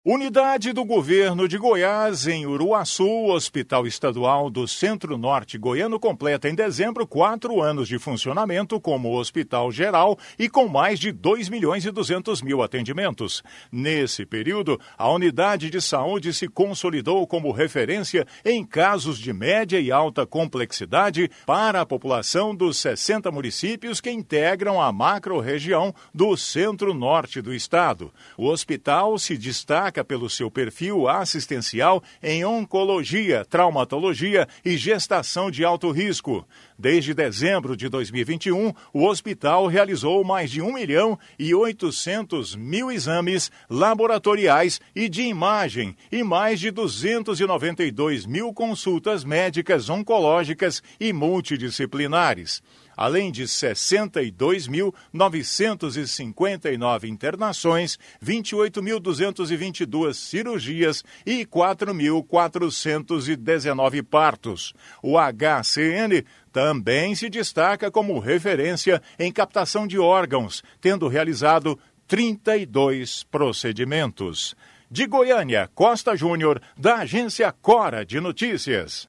Unidade do Governo de Goiás, em Uruaçu, o Hospital Estadual do Centro-Norte Goiano completa em dezembro 4 anos de funcionamento como hospital geral e com mais de 2.200.000 atendimentos. Nesse período, a unidade de saúde se consolidou como referência em casos de média e alta complexidade para a população dos 60 municípios que integram a macro-região do Centro-Norte do estado. O hospital se destaca pelo seu perfil assistencial em oncologia, traumatologia e gestação de alto risco. Desde dezembro de 2021, o hospital realizou mais de 1.800.000 exames laboratoriais e de imagem e mais de 292.000 consultas médicas oncológicas e multidisciplinares. Além de 62.959 internações, 28.222 cirurgias e 4.419 partos. O HCN também se destaca como referência em captação de órgãos, tendo realizado 32 procedimentos. De Goiânia, Costa Júnior, da agência Cora de Notícias.